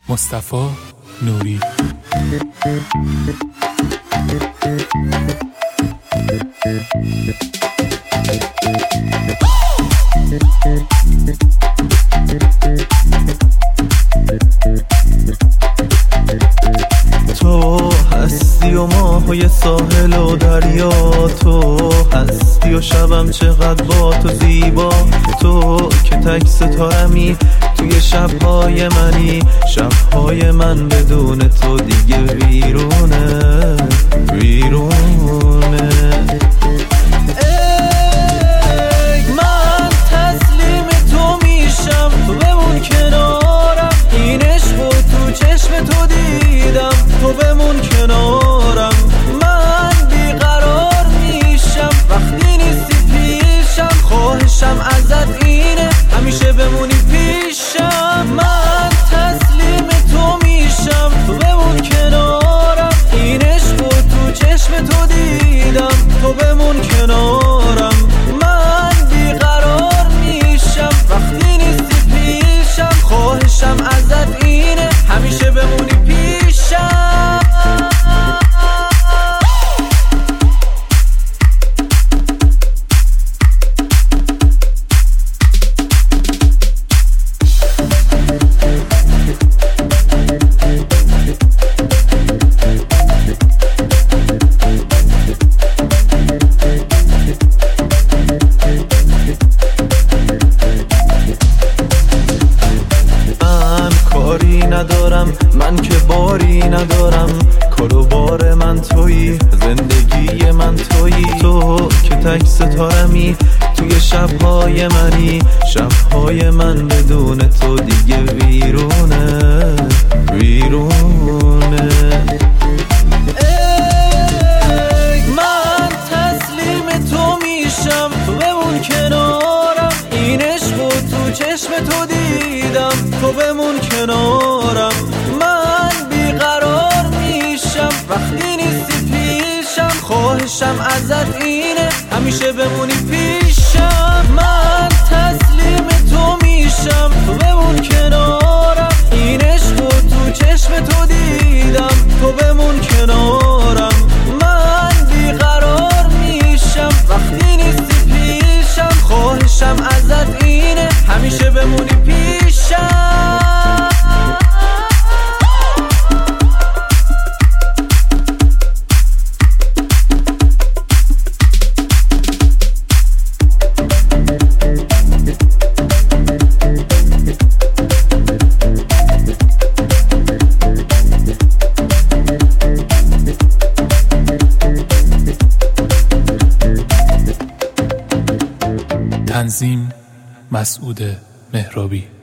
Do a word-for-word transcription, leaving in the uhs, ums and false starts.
مصطفی نوری. تو هستی و ماهای ساحل و دریا، تو هستی و شبم چقدر با تو زیبا، تو که تک ستارمی توی شبهای منی، شبهای من بدون تو دیگه ویرونه ویرونه. ای من تسلیم تو میشم، تو بمون کنارم، این عشق و تو چشم تو دیدم، تو بمون کنارم. من بیقرار میشم وقتی نیستی پیشم، خواهشم ازت اینه همیشه بمونی پیشم. من تسلیم تو میشم، تو بمون کنارم، این عشق و تو چشم تو دیدم، تو بمون کنارم. من بیقرار میشم وقتی نیستی پیشم، خواهشم ازت اینه همیشه بمونی پیشم. ندارم من که باری ندارم، کار و بار من تویی، زندگی من تویی، تو که تک ستارمی توی شبهای منی، شبهای من بدون تو دیگه ویرونه ویرونه. ای من تسلیم تو میشم، تو بمون کنارم، این عشق و تو چشم تو دیدم، تو بمون کنارم. من بیقرار میشم وقتی نیستی پیشم، خواهشم ازت اینه همیشه بمونی پیشم. من تسلیم تو میشم، تو بمون کنارم، این عشق و تو چشم تو دیدم، تو بمون کنارم. من بیقرار میشم وقتی نیستی پیشم، خواهشم ازت اینه همیشه بمونی پیشم. تنظیم مسعود مهرابی.